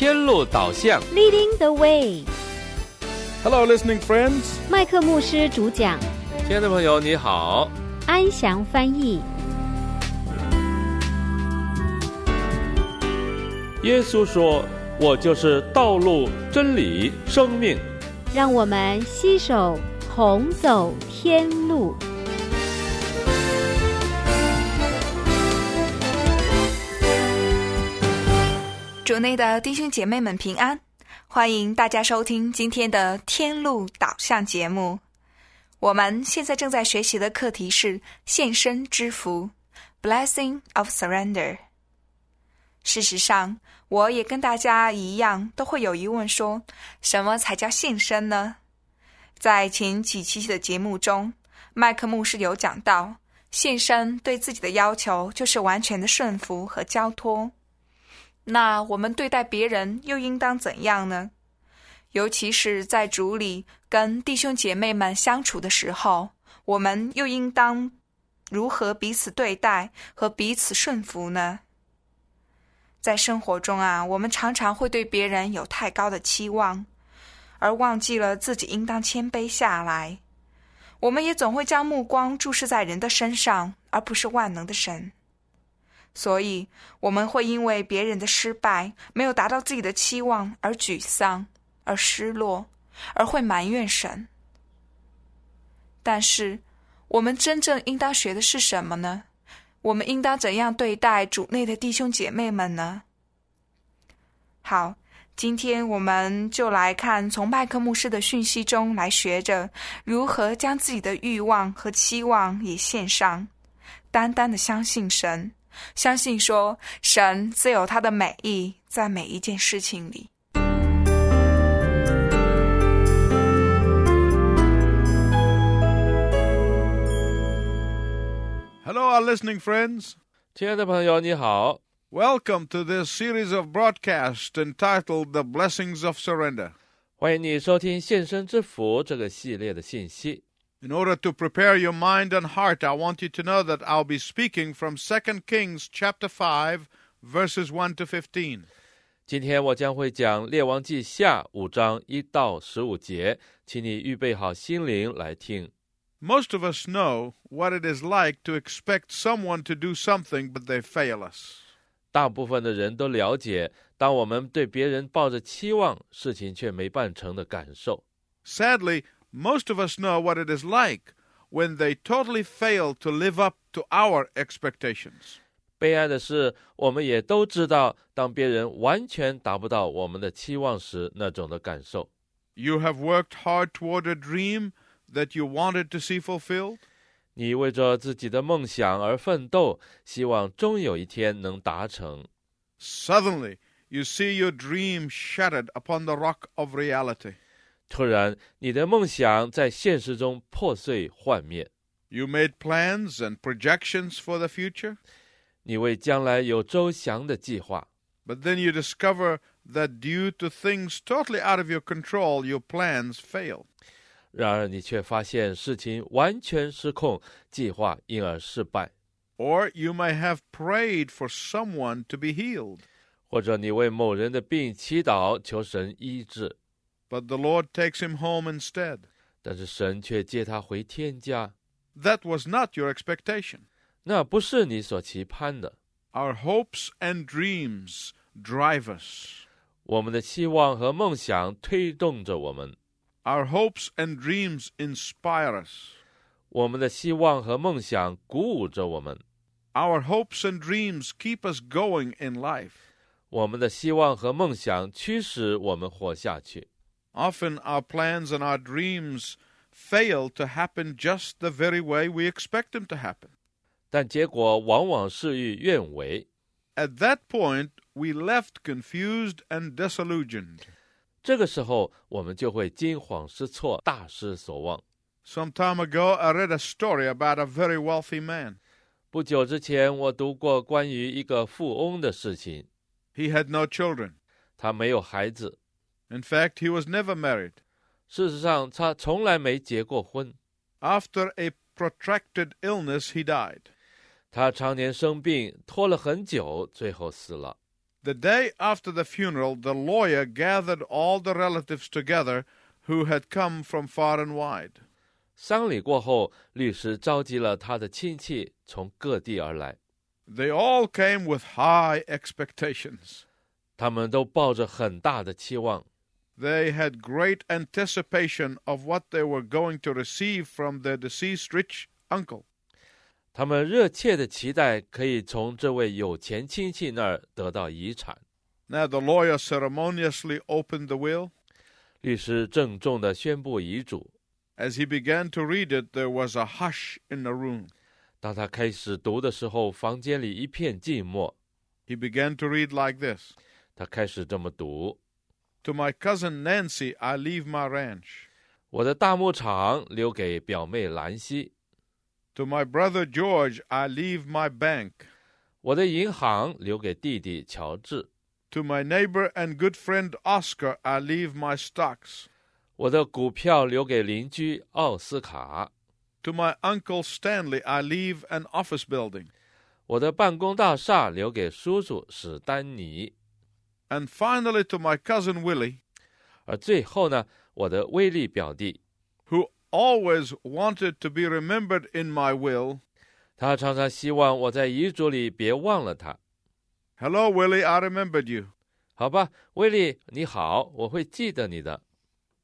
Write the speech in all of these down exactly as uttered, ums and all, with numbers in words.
天路导向 Leading the way. Hello, listening friends. 麦克牧师主讲， 亲爱的朋友你好， 安祥翻译。 耶稣说，我就是道路、真理、生命。 让我们携手同走天路。 主内的弟兄姐妹们平安，欢迎大家收听今天的天路导向节目。我们现在正在学习的课题是献身之福 Blessing of Surrender。 事实上，我也跟大家一样都会有疑问，说什么才叫献身呢？在前几期的节目中，麦克牧师有讲到，献身对自己的要求就是完全的顺服和交托。那我们对待别人又应当怎样呢？尤其是在主里跟弟兄姐妹们相处的时候，我们又应当如何彼此对待和彼此顺服呢？在生活中啊，我们常常会对别人有太高的期望，而忘记了自己应当谦卑下来。我们也总会将目光注视在人的身上，而不是万能的神。所以我们会因为别人的失败没有达到自己的期望而沮丧，而失落，而会埋怨神。但是我们真正应当学的是什么呢？我们应当怎样对待主内的弟兄姐妹们呢？好，今天我们就来看从麦克牧师的讯息中来学着如何将自己的欲望和期望也献上，单单的相信神，相信说神自有他的美意在每一件事情里。 Hello, our listening friends. 亲爱的朋友你好， Welcome to this series of broadcasts entitled The Blessings of Surrender. 欢迎你收听献身之福这个系列的信息。 In order to prepare your mind and heart, I want you to know that I'll be speaking from Second Kings chapter five, verses one to fifteen. 今天我将会讲列王记下五章一到十五节，请你预备好心灵来听。 Most of us know what it is like to expect someone to do something, but they fail us. 大部分的人都了解，当我们对别人抱着期望，事情却没办成的感受。 Sadly, most of us know what it is like when they totally fail to live up to our expectations. 悲哀的是，我们也都知道，当别人完全达不到我们的期望时，那种的感受。 You have worked hard toward a dream that you wanted to see fulfilled. 你为着自己的梦想而奋斗，希望终有一天能达成。 Suddenly, you see your dream shattered upon the rock of reality. 突然，你的梦想在现实中破碎幻灭。 You made plans and projections for the future. 你为将来有周详的计划。 But then you discover that due to things totally out of your control, your plans failed. 然而你却发现事情完全失控，计划因而失败。 Or you may have prayed for someone to be healed. 或者你为某人的病祈祷，求神医治。 But the Lord takes him home instead. 但是神却接他回天家。 That was not your expectation. 那不是你所期盼的。 Our hopes and dreams drive us. 我们的期望和梦想推动着我们。 Our hopes and dreams inspire us. 我们的希望和梦想鼓舞着我们。 Our hopes and dreams keep us going in life. 我们的希望和梦想驱使我们活下去。 Often our plans and our dreams fail to happen just the very way we expect them to happen. 但结果往往事与愿违。 At that point, we left confused and disillusioned. 这个时候，我们就会惊慌失措，大失所望。 Some time ago, I read a story about a very wealthy man. 不久之前，我读过关于一个富翁的事情。 He had no children. 他没有孩子。 In fact, he was never married. 事实上，他从来没结过婚。 After a protracted illness, he died. 他常年生病，拖了很久，最后死了。 The day after the funeral, the lawyer gathered all the relatives together who had come from far and wide. 丧礼过后，律师召集了他的亲戚，从各地而来。 They all came with high expectations. 他们都抱着很大的期望。 They had great anticipation of what they were going to receive from their deceased rich uncle. 他们热切的期待可以从这位有钱亲戚那儿得到遗产。 Now the lawyer ceremoniously opened the will. 律师郑重地宣布遗嘱。 As he began to read it, there was a hush in the room. 当他开始读的时候，房间里一片静默。 He began to read like this. 他开始这么读： To my cousin Nancy, I leave my ranch. 我的大牧场留给表妹兰西。 To my brother George, I leave my bank. 我的银行留给弟弟乔治。 To my neighbor and good friend Oscar, I leave my stocks. 我的股票留给邻居奥斯卡。 To my uncle Stanley, I leave an office building. 我的办公大厦留给叔叔史丹尼。 And finally to my cousin Willie, 而最后呢，我的威利表弟， who always wanted to be remembered in my will. 他常常希望我在遗嘱里别忘了他。 Hello, Willie, I remembered you. 好吧，威利，你好，我会记得你的。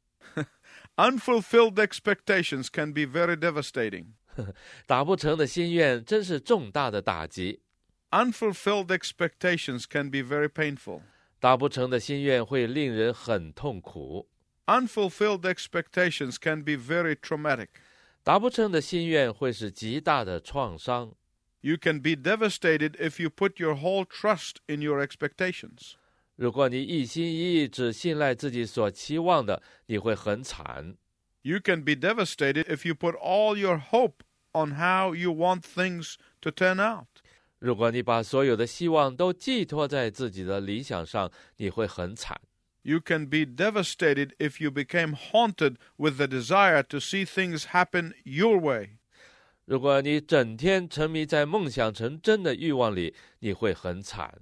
Unfulfilled expectations can be very devastating. 达不成的心愿真是重大的打击。 Unfulfilled expectations can be very painful. 达不成的心愿会令人很痛苦。 Unfulfilled expectations can be very traumatic. 达不成的心愿会是极大的创伤。 You can be devastated if you put your whole trust in your expectations. 如果你一心一意只信赖自己所期望的，你会很惨。 You can be devastated if you put all your hope on how you want things to turn out. 如果你把所有的希望都寄托在自己的理想上，你会很惨。 You can be devastated if you became haunted with the desire to see things happen your way. 如果你整天沉迷在梦想成真的欲望里，你会很惨。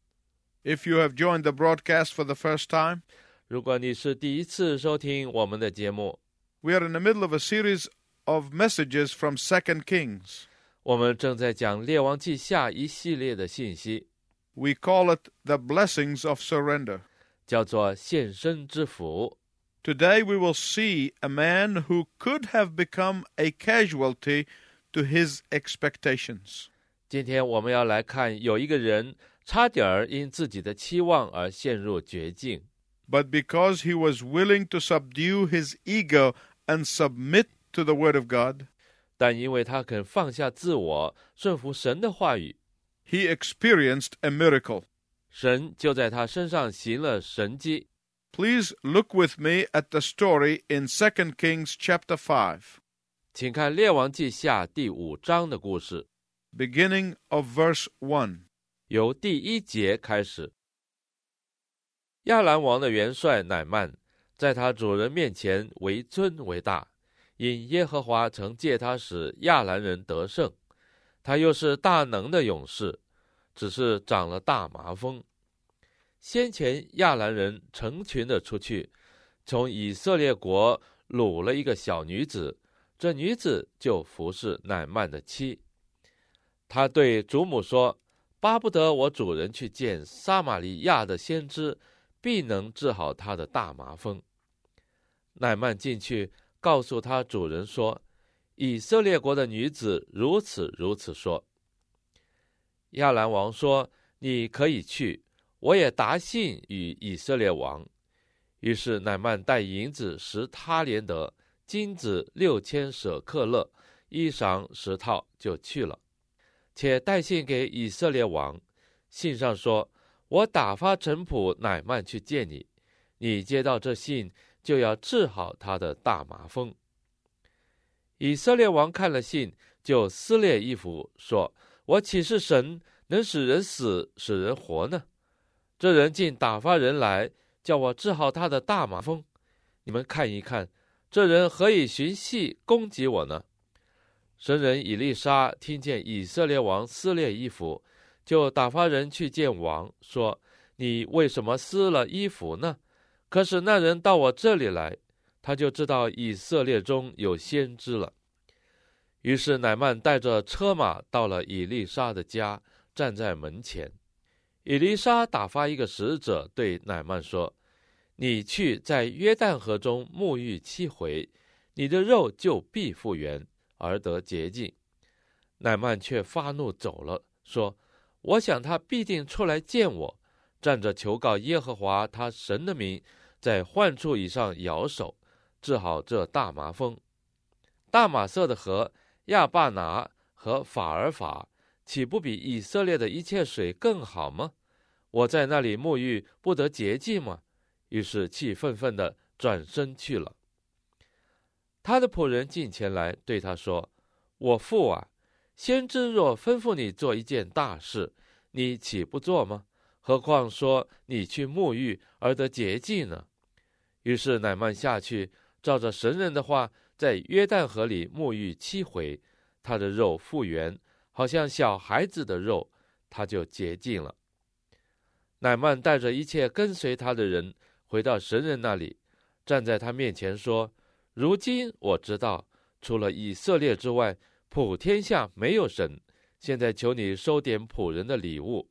If you have joined the broadcast for the first time, 如果你是第一次收听我们的节目， we are in the middle of a series of messages from Second Kings. 我们正在讲列王记下一系列的信息， We call it the blessings of surrender. 叫做献身之福。 Today we will see a man who could have become a casualty to his expectations. 今天我们要来看，有一个人差点儿因自己的期望而陷入绝境， But because he was willing to subdue his ego and submit to the word of God, 但因为他肯放下自我，顺服神的话语， he experienced a miracle. 神就在他身上行了神迹。 Please look with me at the story in Second Kings chapter five, 请看列王记下第五章的故事， beginning of verse one. 由第一节开始。亚兰王的元帅乃曼，在他主人面前为尊为大，因耶和华曾借他使亚兰人得胜，他又是大能的勇士，只是长了大麻风。先前亚兰人成群的出去，从以色列国掳了一个小女子，这女子就服侍乃曼的妻。他对主母说，巴不得我主人去见撒玛利亚的先知，必能治好他的大麻风。乃曼进去告诉他主人说，以色列国的女子如此如此说。亚兰王说，你可以去，我也答信与以色列王。于是乃曼带银子十他连德，金子六千舍克勒，衣裳十套，就去了。且带信给以色列王，信上说，我打发臣仆乃曼去见你，你接到这信，就要治好他的大麻风。以色列王看了信，就撕裂衣服，说，我岂是神，能使人死，使人活呢？这人竟打发人来，叫我治好他的大麻风。你们看一看，这人何以寻隙攻击我呢？神人以利沙听见以色列王撕裂衣服，就打发人去见王，说， 你为什么撕了衣服呢？可是那人到我这里来，他就知道以色列中有先知了。于是乃曼带着车马到了以利沙的家，站在门前。以利沙打发一个使者对乃曼说，你去在约旦河中沐浴七回，你的肉就必复原，而得洁净。乃曼却发怒走了，说，我想他必定出来见我，站着求告耶和华他神的名，在患处以上摇手，治好这大麻风。大马色的河亚巴拿和法尔法，岂不比以色列的一切水更好吗？我在那里沐浴，不得洁净吗？于是气愤愤地转身去了。他的仆人进前来对他说，我父啊，先知若吩咐你做一件大事，你岂不做吗？何况说你去沐浴而得洁净呢？于是乃曼下去，照着神人的话，在约旦河里沐浴七回，他的肉复原，好像小孩子的肉，他就洁净了。乃曼带着一切跟随他的人回到神人那里，站在他面前说，如今我知道，除了以色列之外，普天下没有神，现在求你收点仆人的礼物。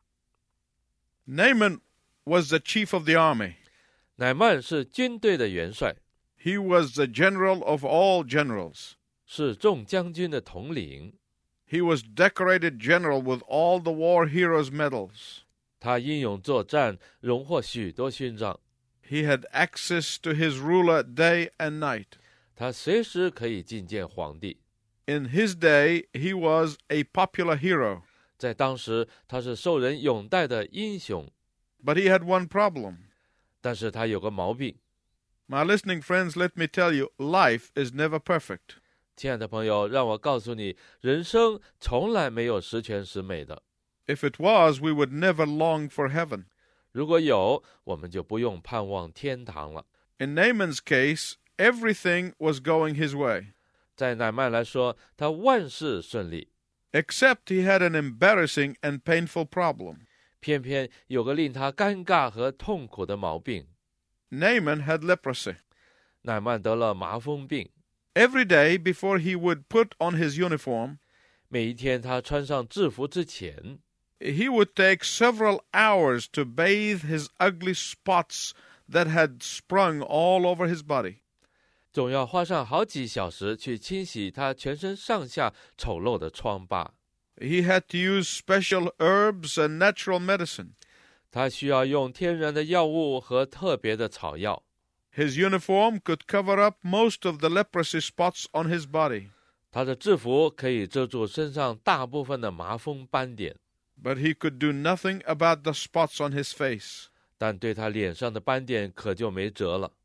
Naaman was the chief of the army. 乃曼是军队的元帅， He was the general of all generals. 是众将军的统领。 He was decorated general with all the war heroes' medals. 他英勇作战，荣获许多勋章。 He had access to his ruler day and night. 他随时可以觐见皇帝。 In his day, he was a popular hero. 在当时，他是受人拥戴的英雄。 But he had one problem. 但是他有个毛病。 My listening friends, let me tell you, life is never perfect. 亲爱的朋友，让我告诉你，人生从来没有十全十美的。 If it was, we would never long for heaven. 如果有，我们就不用盼望天堂了。 In Naaman's case, everything was going his way. 在乃曼来说，他万事顺利， Except he had an embarrassing and painful problem. 偏偏有个令他尴尬和痛苦的毛病。 Naaman had leprosy. 乃曼得了麻风病。 Every day before he would put on his uniform, 每一天他穿上制服之前， he would take several hours to bathe his ugly spots that had sprung all over his body. 总要花上好几小时去清洗他全身上下丑陋的疮疤。 He had to use special herbs and natural medicine. 他需要用天然的药物和特别的草药。 His uniform could cover up most of the leprosy spots on his body. 他的制服可以遮住身上大部分的麻风斑点， But he could do nothing about the spots on his face. 但对他脸上的斑点可就没辙了。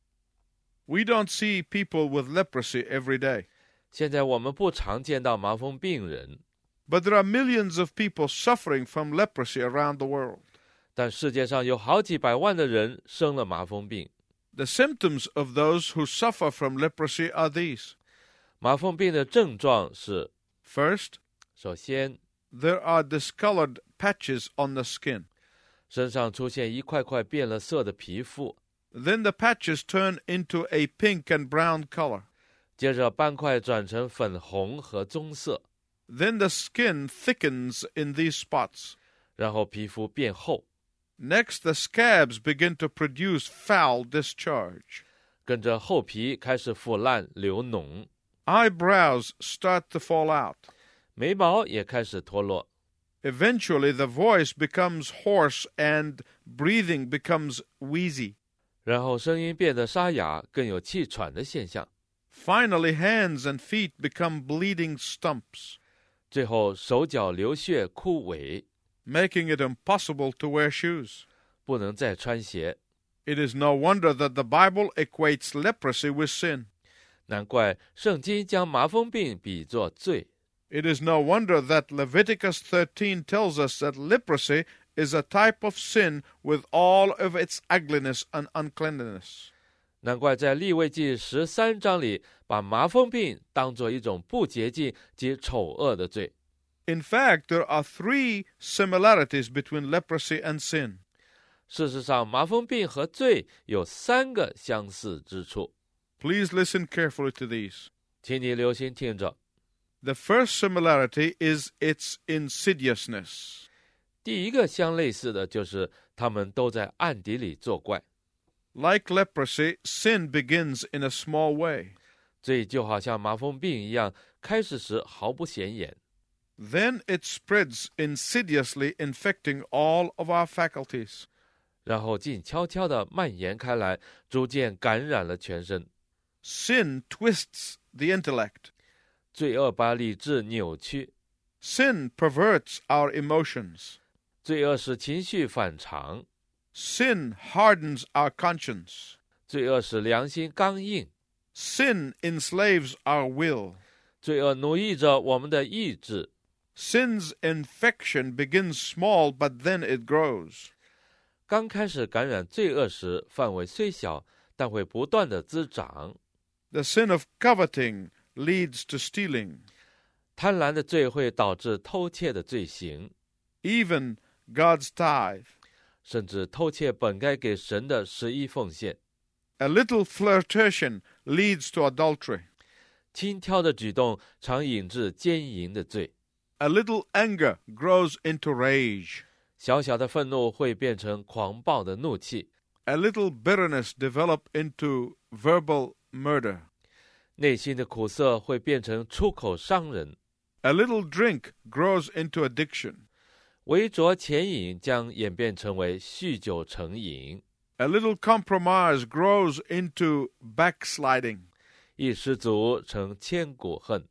We don't see people with leprosy every day. 现在我们不常见到麻风病人， But there are millions of people suffering from leprosy around the world. 但世界上有好几百万的人生了麻风病。 The symptoms of those who suffer from leprosy are these. 麻风病的症状是： First, 首先， there are discolored patches on the skin. 身上出现一块块变了色的皮肤， Then the patches turn into a pink and brown color. 接着斑块转成粉红和棕色， Then the skin thickens in these spots. 然后皮肤变厚。 Next, the scabs begin to produce foul discharge. 跟着厚皮开始腐烂流脓， Eyebrows start to fall out. 眉毛也开始脱落。 Eventually, the voice becomes hoarse and breathing becomes wheezy. 然后声音变得沙哑，更有气喘的现象。 Finally, hands and feet become bleeding stumps, 最后手脚流血枯萎， making it impossible to wear shoes. 不能再穿鞋。 It is no wonder that the Bible equates leprosy with sin. 难怪圣经将麻风病比作罪。 It is no wonder that Leviticus thirteen tells us that leprosy is a type of sin with all of its ugliness and uncleanness. 难怪在利未记十三章里，把麻风病当作一种不洁净及丑恶的罪。 In fact, there are three similarities between leprosy and sin. 事实上，麻风病和罪有三个相似之处。 Please listen carefully to these. 请你留心听着。 The first similarity is its insidiousness. 第一个相类似的就是他们都在暗底里作怪。 Like leprosy, sin begins in a small way. 罪就好像麻风病一样，开始时毫不显眼。 Then it spreads insidiously, infecting all of our faculties. 然后静悄悄地蔓延开来，逐渐感染了全身。 Sin twists the intellect. 罪恶把理智扭曲。 Sin perverts our emotions. 罪恶使情绪反常。 Sin hardens our conscience. 罪恶使良心刚硬。 Sin enslaves our will. 罪恶奴役着我们的意志。 Sin's infection begins small, but then it grows. 刚开始感染罪恶时，范围虽小，但会不断的滋长。 The sin of coveting leads to stealing. 贪婪的罪会导致偷窃的罪行。 Even God's tithe. 甚至偷窃本该给神的十一奉献。 A little flirtation leads to adultery. 轻佻的举动常引致奸淫的罪。 A little anger grows into rage. 小小的愤怒会变成狂暴的怒气。 A little bitterness develop into verbal murder. 内心的苦涩会变成出口伤人。 A little drink grows into addiction. 微浊浅饮将演变成为酗酒成瘾。 A little compromise grows into backsliding. 一失足成千古恨。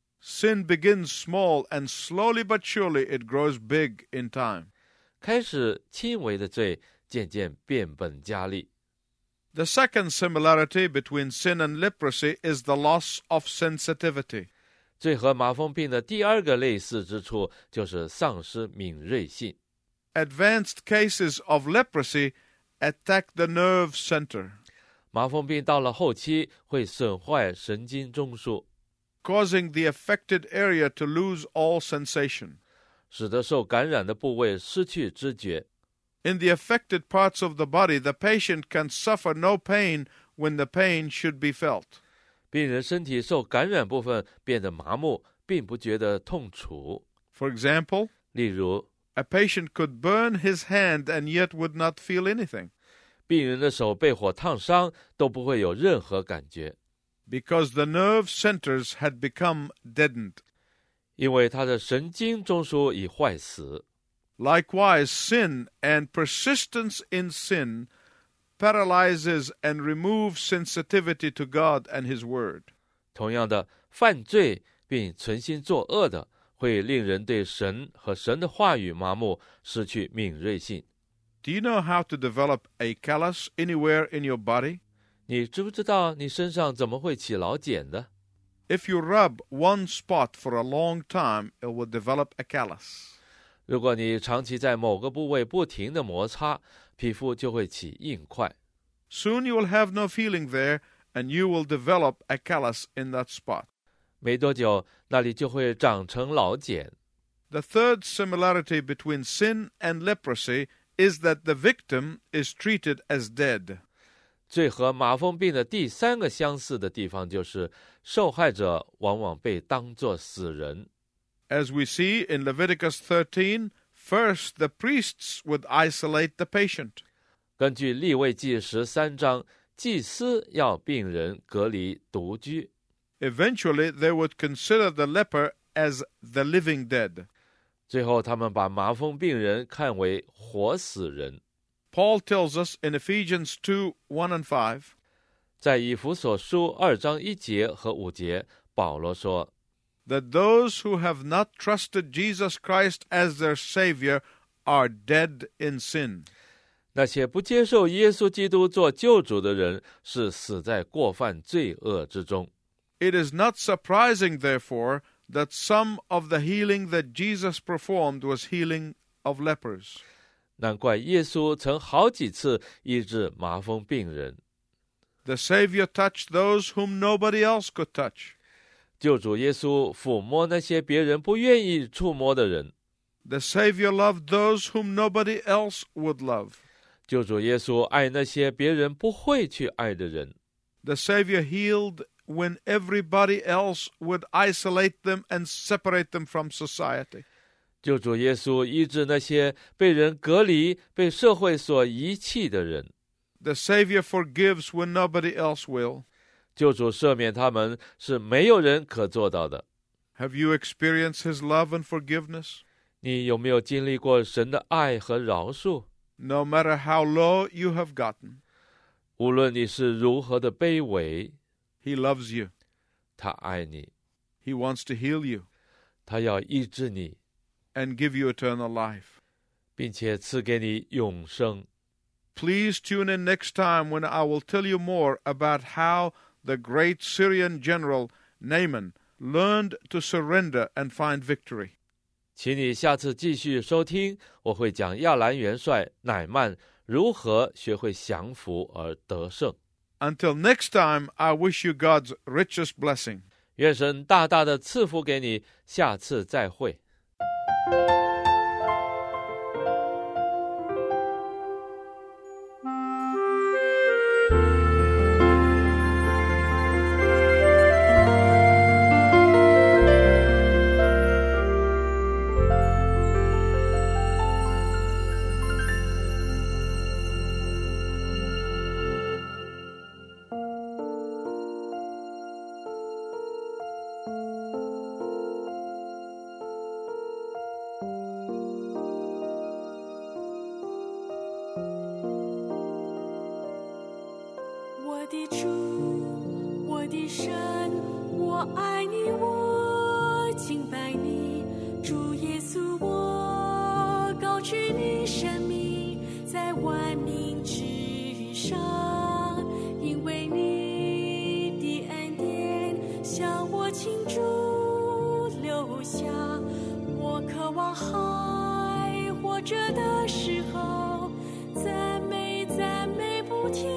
Sin begins small, and slowly but surely it grows big in time. 开始轻微的罪，渐渐变本加厉。 The second similarity between sin and leprosy is the loss of sensitivity. 罪和麻风病的第二个类似之处就是丧失敏锐性。 Advanced cases of leprosy attack the nerve center. 麻风病到了后期会损坏神经中枢， causing the affected area to lose all sensation. 使得受感染的部位失去知觉。 In the affected parts of the body, the patient can suffer no pain when the pain should be felt. 病人身体受感染部分变得麻木，并不觉得痛楚。 For example, 例如， a patient could burn his hand and yet would not feel anything. 病人的手被火烫伤，都不会有任何感觉。 Because the nerve centers had become deadened. 因为他的神经中枢已坏死。 Likewise, sin and persistence in sin paralyzes and removes sensitivity to God and His Word. 同样的，犯罪并存心作恶的，会令人对神和神的话语麻木，失去敏锐性。 Do you know how to develop a callus anywhere in your body? 你知不知道你身上怎么会起老茧的？ If you rub one spot for a long time, it will develop a callus. 如果你长期在某个部位不停地摩擦，皮肤就会起硬块。 Soon you will have no feeling there, and you will develop a callus in that spot. 没多久，那里就会长成老茧。 The third similarity between sin and leprosy is that the victim is treated as dead. 罪和麻风病的第三个相似的地方就是受害者往往被当作死人。 As we see in Leviticus thirteen, first the priests would isolate the patient. 根据利未记十三章，祭司要病人隔离独居。 Eventually, they would consider the leper as the living dead. 最后，他们把麻风病人看为活死人。 Paul tells us in Ephesians two, one and five, 在以弗所书二章一节和五节，保罗说 that those who have not trusted Jesus Christ as their Savior are dead in sin. 那些不接受耶稣基督做救主的人，是死在过犯罪恶之中。 It is not surprising, therefore, that some of the healing that Jesus performed was healing of lepers. 难怪耶稣曾好几次医治麻风病人。 The Savior touched those whom nobody else could touch. 救主耶稣抚摸那些别人不愿意触摸的人。 The Savior loved those whom nobody else would love. 救主耶稣爱那些别人不会去爱的人。 The Savior healed when everybody else would isolate them and separate them from society. 救主耶稣医治那些被人隔离、被社会所遗弃的人。 The Savior forgives when nobody else will. 救主赦免他们是没有人可做到的。 Have you experienced His love and forgiveness? 你有没有经历过神的爱和饶恕？ No matter how low you have gotten, 无论你是如何的卑微， He loves you. 他爱你， He wants to heal you 他要医治你， and give you eternal life. 并且赐给你永生。 Please tune in next time when I will tell you more about how the great Syrian general Naaman learned to surrender and find victory. 请你下次继续收听，我会讲亚兰元帅乃曼如何学会降服而得胜。 Until next time, I wish you God's richest blessing. 愿神大大的赐福给你，下次再会。 我的主，我的神，我爱你，我敬拜你，主耶稣，我高举你生命在万民之上，因为你的恩典向我倾注流下，我渴望海活着的时候，赞美赞美不停。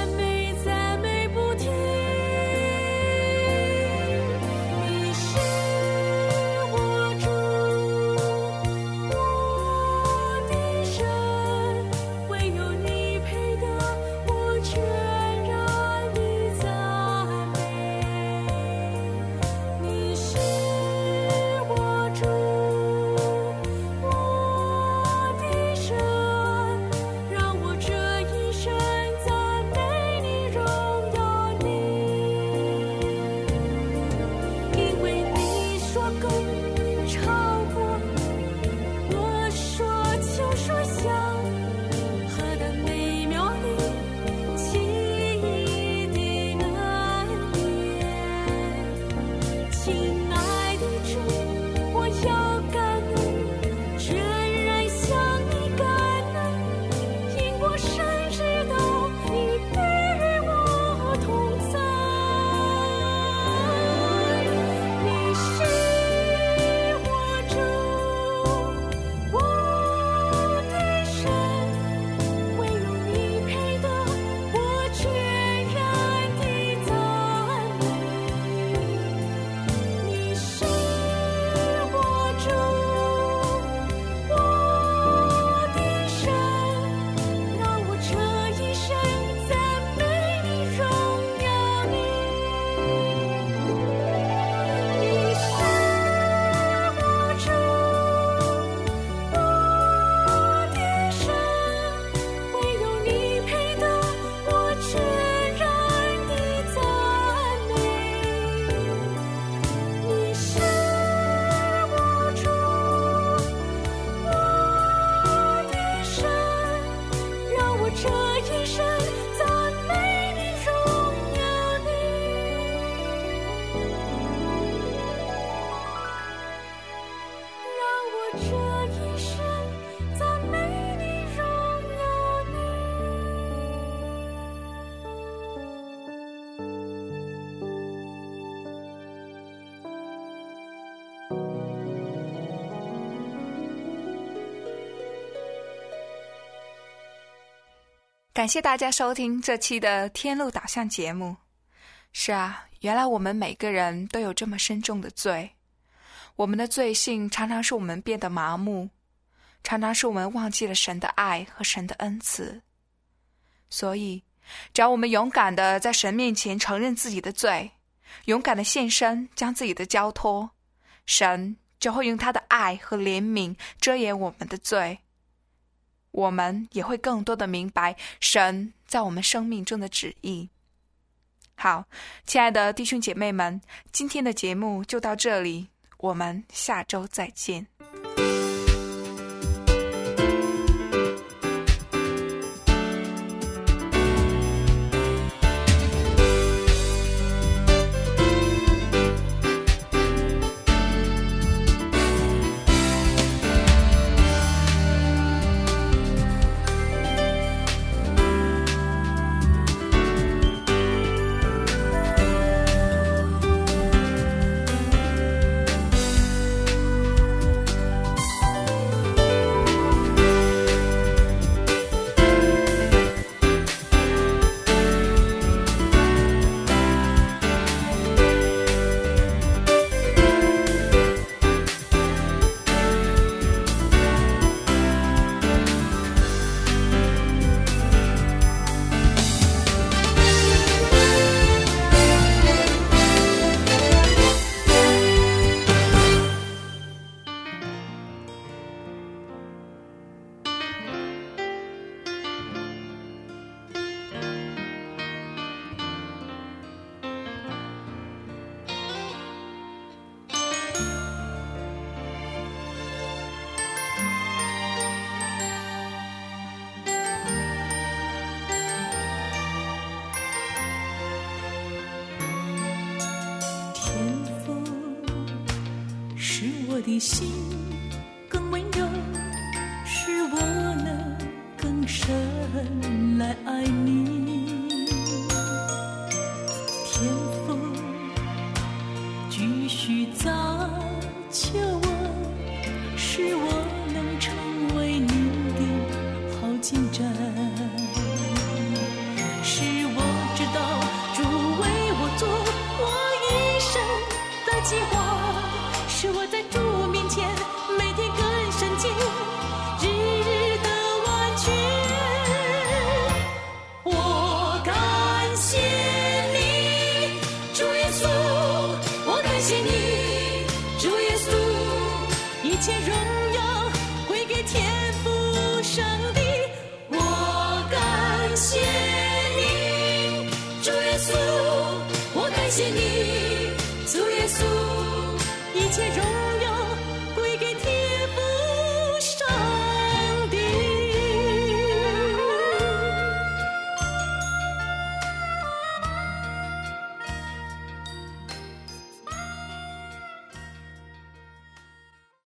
是感谢大家收听这期的天路导向节目。是啊，原来我们每个人都有这么深重的罪，我们的罪性常常使我们变得麻木，常常使我们忘记了神的爱和神的恩慈。所以只要我们勇敢地在神面前承认自己的罪，勇敢地献身，将自己的交托，神就会用他的爱和怜悯遮掩我们的罪，我们也会更多地明白神在我们生命中的旨意。好，亲爱的弟兄姐妹们，今天的节目就到这里，我们下周再见。 我的心更温柔，使我能更深来爱你。天父继续造就我，使我能成为你的好见证，使我知道主为我做我一生的计划，使我在主面前每天更深进，日日的完全。我感谢你，主耶稣，我感谢你，主耶稣，一切荣耀归给天父上帝。我感谢你，主耶稣，我感谢你，主耶稣，一切荣耀